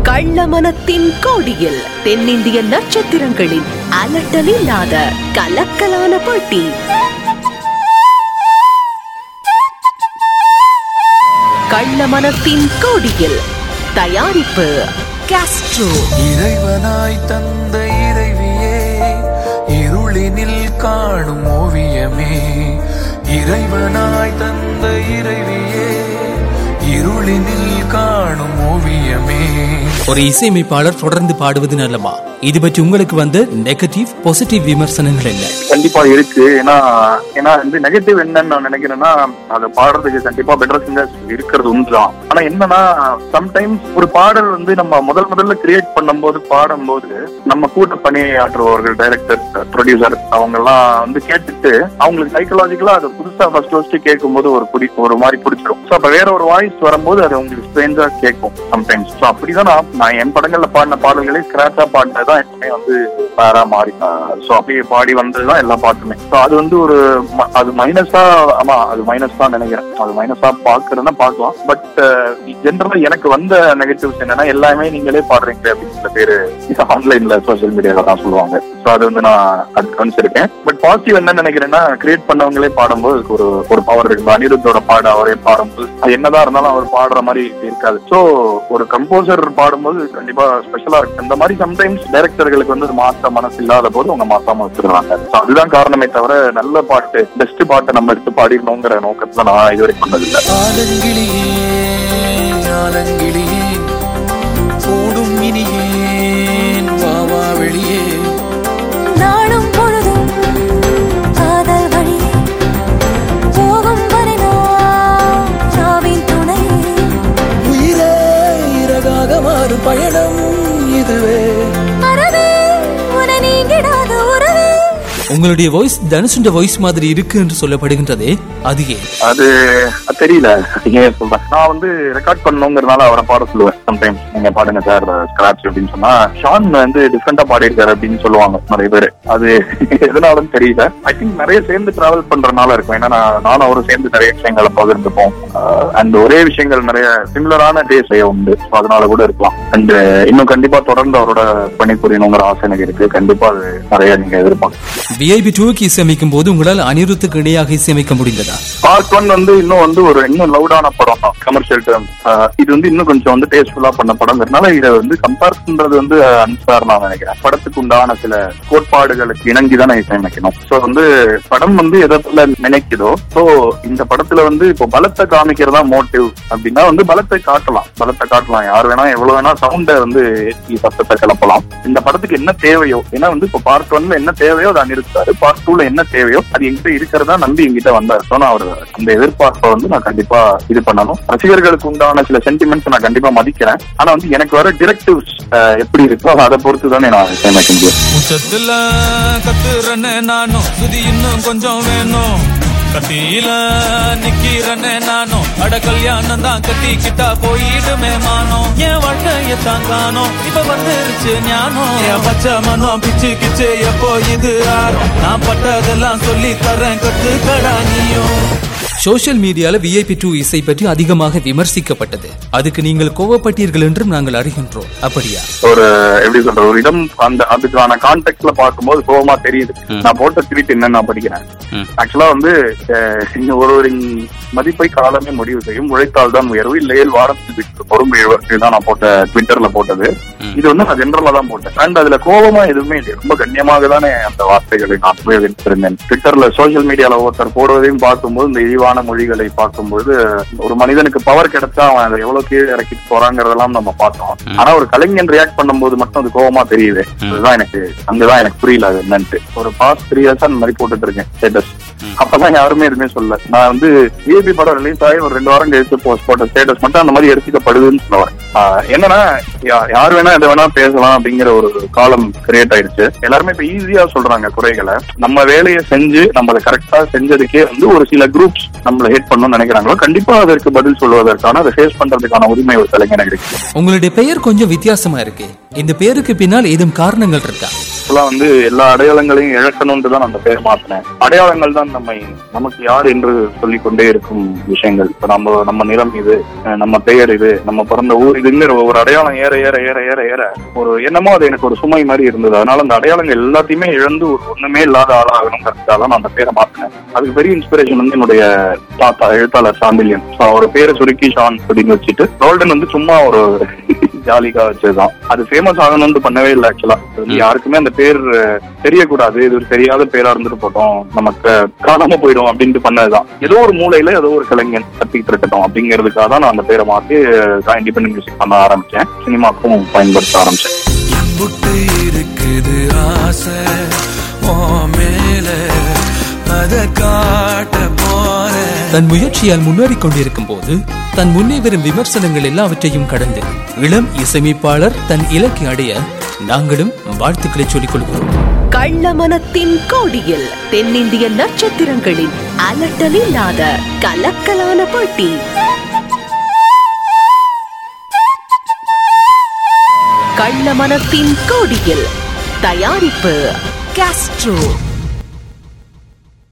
கள்ளமனத்தின் கோடியில் தென்னிந்திய நட்சத்திரங்களின் அலட்டலில்லாத கலக்கலான போட்டி. கள்ளமனத்தின் கோடியில் தயாரிப்பு காஸ்ட்ரோ. இறைவனாய் தந்த இறைவியே, இருளினில் காணும் ஓவியமே. இறைவனாய் தந்த இறைவியே, இருளினில் காணும் ஓவியமே. ஒரு இசையமைப்பாளர் தொடர்ந்து பாடுவது நல்லமா? இது பற்றி உங்களுக்கு வந்த நெகட்டிவ் பாசிட்டிவ் விமர்சனங்கள் என்ன? கண்டிப்பா இருக்கு. ஏன்னா நெகட்டிவ் என்னன்னு நான் நினைக்கிறேன்னா, அதை பாடுறதுக்கு கண்டிப்பா பெட்டர் சிங்கர்ஸ் இருக்கிறது உண்டுதான். ஆனா என்னன்னா, சம்டைம்ஸ் ஒரு பாடல் நம்ம முதல்ல கிரியேட் பாடும்போது நம்ம கூட பணியாற்றுபவர்கள், டைரக்டர், ப்ரொடியூசர் அவங்க எல்லாம் கேட்டுட்டு அவங்களுக்கு சைக்கலாஜிக்கலா அதை புதுசா ஃபர்ஸ்ட் கேட்கும் போது ஒரு மாதிரி பிடிச்சிடும். ஸோ அப்ப வேற ஒரு வாய்ஸ் வரும்போது அது உங்களுக்கு ஸ்ட்ரேஞ்சா கேட்கும் சம்டைம்ஸ். ஸோ அப்படிதான் நான் என் படங்கள்ல பாடின பாடல்களே ஸ்கிராச்சா பாடினதுதான் எப்பவுமே வேற மாறி. ஸோ அப்படியே பாடி வந்ததுதான் எல்லா பாட்டுமே. ஸோ அது அது மைனஸா, ஆமா அது மைனஸ் தான் நினைக்கிறேன். அது மைனஸா பாக்குறதுன்னா பார்க்கலாம். பட் ஜென்ரலா எனக்கு வந்த நெகட்டிவ்ஸ் என்னன்னா, எல்லாமே நீங்களே பாடுறீங்களே அப்படின்னு சில பேரு ஆன்லைன்ல சோசியல் மீடியால தான் சொல்லுவாங்க. ஸோ அது நான் அது கவனிச்சிருக்கேன். பட் பாசிட்டிவ் என்ன நினைக்கிறேன்னா, கிரியேட் பண்ணவங்களே பாடும்போது ஒரு பவர் இருக்கு. அனிருத்தோட பாட அவரே பாடும்போது அது என்னதான் இருந்தாலும் அவர் பாடுற மாதிரி இருக்காது. ஸோ ஒரு கம்போசர் பாடும்போது கண்டிப்பா ஸ்பெஷலா இருக்கு. இந்த மாதிரி சம்டைம்ஸ் டைரக்டர்களுக்கு மாற்ற மனசு இல்லாத போது அவங்க மாற்றாம வச்சிருக்காங்க. அதுதான் காரணமே தவிர நல்ல பாட்டு, பெஸ்ட் பாட்டை நம்ம எடுத்து பாடிடணுங்கிற நோக்கத்துல நான் இதுவரை பண்ணதில்லை. பயணம் இதுவே. உங்களுடைய வாய்ஸ் தனுஷுண்ட வாய்ஸ் மாதிரி இருக்கு என்று சொல்லப்படுகின்றதே, அது ஏன்? அது தெரியல. ஏன் சொல்றேன், நான் ரெக்கார்ட் பண்ணணுங்கிறதுனால அவரை பாட சொல்லுவேன். சம்டைம்ஸ் நீங்க பாடுங்க சார் ஸ்கிராட்ச் அப்படின்னு சொன்னா, ஷான் டிஃப்ரெண்டா பாடிருக்காரு அப்படின்னு சொல்லுவாங்க நிறைய பேரு. அது எதனாலும் தெரியல. ஐ திங்க் நிறைய சேர்ந்து டிராவல் பண்றதுனால இருக்கும். ஏன்னா நானும் அவரும் சேர்ந்து நிறைய விஷயங்களை பகிர்ந்துப்போம். அண்ட் ஒரே விஷயங்கள் நிறைய சிமிலரான டேஸ் உண்டு. அதனால கூட இருக்கலாம். அண்ட் இன்னும் கண்டிப்பா தொடர்ந்து அவரோட பணிபுரியணுங்கிற ஆசை எனக்கு இருக்கு. கண்டிப்பா அது நிறைய நீங்க எதிர்பார்க்க. VIP 2க்கு இசையமைக்கும் போது உங்களால் அனிருத்துக்கு இணையாக இசையமைக்க முடிந்ததா? பார்ட் 1 இன்னும் லவுடான படம், கமர்ஷியல் டேர்ம். இது இன்னும் கொஞ்சம் டேஸ்ட்ஃபுல்லா பண்ண படம்ங்கிறதுனால இதை கம்பேர் பண்றது அன்ஃபேர் நான் நினைக்கிறேன். படத்துக்கு உண்டான சில கோட்பாடுகளுக்கு இணங்கிதான் இசையமைக்கணும். ஸோ படம் எதில் நினைக்குதோ, ஸோ இந்த படத்துல இப்போ பலத்தை காமிக்கிறதா மோட்டிவ் அப்படின்னா பலத்தை காட்டலாம். யார் வேணா எவ்வளவு வேணா சவுண்டை ஏற்றி சத்தத்தை கிளப்பலாம். இந்த படத்துக்கு என்ன தேவையோ, ஏன்னா இப்போ பார்ட் 1 என்ன தேவையோ அதை அனிருத்தாரு. பார்ட் 2ல என்ன தேவையோ அது என்கிட்ட இருக்கிறதா நம்பி என்கிட்ட வந்தார். ஸோ நான் அந்த எதிர்பார்ப்பை நான் கண்டிப்பா இது பண்ணணும். ரசிகர்களுக்கு உண்டான சில சென்டிமெண்ட்ஸ் நான் கண்டிப்பா மதிக்கிறேன். ஆனா எனக்கு வர டிரெக்டிவ்ஸ் எப்படி இருக்கோ அதை பொறுத்து தானே நான் இசையமைக்க முடியும். உச்சத்துல கத்துறனே நானும், சுதி இன்னும் கொஞ்சம் வேணும். கட்டியில நிக்கிறனே நானும், அட கல்யாணம் தான் கட்டிக்கிட்டா போயிடுமே மானோ. என் வாழ்க்கையத்தான் காணோம், இப்ப வந்துருச்சு ஞானம். என் பச்சை மனம் பிச்சு கிச்சு எப்போ இது ஆறும். நான் பட்டதெல்லாம் சொல்லி தரேன், கத்துக்கடா நீயும். சோசியல் மீடியால VIP 2 இசை பற்றி அதிகமாக விமர்சிக்கப்பட்டது. அதுக்கு நீங்கள் கோவப்பட்டீர்கள் என்றும் நாங்கள் அறிகின்றோம். அப்படியா? எப்படி சொல்ற, ஒரு இடம் அதுக்கான கான்டெக்ட்ல பார்க்கும்போது கோவமா தெரியுது. நான் போட்ட ட்வீட் என்னன்னு படிக்கிறேன். ஆக்சுவலா ஒருவரின் மதிப்பை காலமே முடிவு செய்யும், உழைத்தால் தான் உயர்வு, இல்லையில் வாரத்தில் பொறுமை தான் நான் போட்ட ட்விட்டர்ல போட்டது. இது நான் ஜெனரலா தான் போட்டேன். அண்ட் அதுல கோவமா எதுவுமே இல்லை. ரொம்ப கண்ணியமாக தானே அந்த வார்த்தைகளை நான் உபயோகித்திருந்தேன். ட்விட்டர்ல சோசியல் மீடியால ஒருத்தர் போடுவதையும் பார்க்கும்போது, இந்த இழிவான மொழிகளை பார்க்கும்போது, ஒரு மனிதனுக்கு பவர் கிடைச்சா அவன் அதை எவ்வளவு கீழே இறக்கிட்டு போறாங்கிறதெல்லாம் நம்ம பார்த்தோம். ஆனா ஒரு கலைஞன் ரியாக்ட் பண்ணும்போது மட்டும் அது கோவமா தெரியுது. அதுதான் எனக்கு புரியல அது என்னன்ட்டு. ஒரு பாஸ்ட் 3 இயர்ஸா அந்த மாதிரி போட்டுட்டு இருக்கேன் ஸ்டேட்டஸ். அப்பதான் யாருமே எதுவுமே சொல்ல. நான் VIP படம் ரிலீஸ் ஆகி ஒரு 2 வாரம் கழிச்சு போட்ட ஸ்டேட்டஸ் மட்டும் அந்த மாதிரி எடுத்துக்கப்படுதுன்னு சொல்லுவேன். என்னன்னா யார் வேணா எதை வேணா பேசலாம் அப்படிங்கிற ஒரு காலம் கிரியேட் ஆயிடுச்சு. எல்லாருமே இப்ப ஈஸியா சொல்றாங்க குறைகளை. நம்ம வேலையை செஞ்சு நம்ம அதை கரெக்டா செஞ்சதுக்கே ஒரு சில குரூப்ஸ் நம்மள ஹேட் பண்ணணும்னு நினைக்கிறாங்களோ, கண்டிப்பா அதற்கு பதில் சொல்வதற்கான, அதை ஃபேஸ் பண்றதுக்கான உரிமை ஒரு கலைஞனுக்கு இருக்கு. உங்களுடைய பெயர் கொஞ்சம் வித்தியாசமா இருக்கு. இந்த பேருக்கு பின்னால் ஏதும் காரணங்கள் இருக்கா? ஆக்சுவலா வந்து எல்லா அடையாளங்களையும் இழக்கணும்னு தான் அந்த பேரை மாத்தினேன். அடையாளங்கள் தான் நமக்கு யார் என்று சொல்லிக் கொண்டே இருக்கும் விஷயங்கள். இப்ப நம்ம நிலம் இது, நம்ம பெயர் இது, நம்ம பிறந்த ஊர் இதுங்கிற ஒரு அடையாளம் ஏற ஏற ஏற ஏற ஏற ஒரு என்னமோ அது எனக்கு ஒரு சுமை மாதிரி இருந்தது. அதனால அந்த அடையாளங்கள் எல்லாத்தையுமே இழந்து ஒரு ஒண்ணுமே இல்லாத ஆளாகணுங்கிறதுக்காக தான் நான் அந்த பேரை மாத்தினேன். அதுக்கு பெரிய இன்ஸ்பிரேஷன் வந்து என்னுடைய தாத்தா எழுத்தாளர் சாண்டில்யன். அவர் பேரை சுருக்கி ஷான் அப்படின்னு வச்சுட்டு, ரோல்டன் வந்து சும்மா ஒரு ஜாலிக்கா வச்சதுதான். அது ஃபேமஸ் ஆகணும்னு பண்ணவே இல்லை. ஆக்சுவலா யாருக்குமே அந்த பேர் தெரியக்கூடாது, இது ஒரு தெரியாத பேரா இருந்துட்டு போட்டோம், நமக்கு காணாம போயிடும் அப்படின்ட்டு பண்ணதுதான். ஏதோ ஒரு மூலையில ஏதோ ஒரு கலைஞன் கத்திட்டு இருக்கட்டும் அப்படிங்கிறதுக்காக தான் நான் அந்த பேரை மாத்தி இண்டிபெண்டன்ட் மியூசிக் பண்ண ஆரம்பிச்சேன். சினிமாக்கும் பயன்படுத்த ஆரம்பிச்சேன். தன் முயற்சியால் முன்னேறிக் கொண்டிருக்கும் போது தன் முன்னே வரும் விமர்சனங்கள் எல்லாவற்றையும் கடந்து இளம் இசையமைப்பாளர் தன் இலக்கை அடைய நாங்களும் வாழ்த்துக்களை சொல்லிக் கொள்கிறோம். கள்ளமனத்தின் கோடியில் தென்னிந்திய நட்சத்திரங்களின் அலட்டலில்லாத கலக்கலான போட்டி. கள்ளமனத்தின் கோடியில் தயாரிப்பு காஸ்ட்ரோ.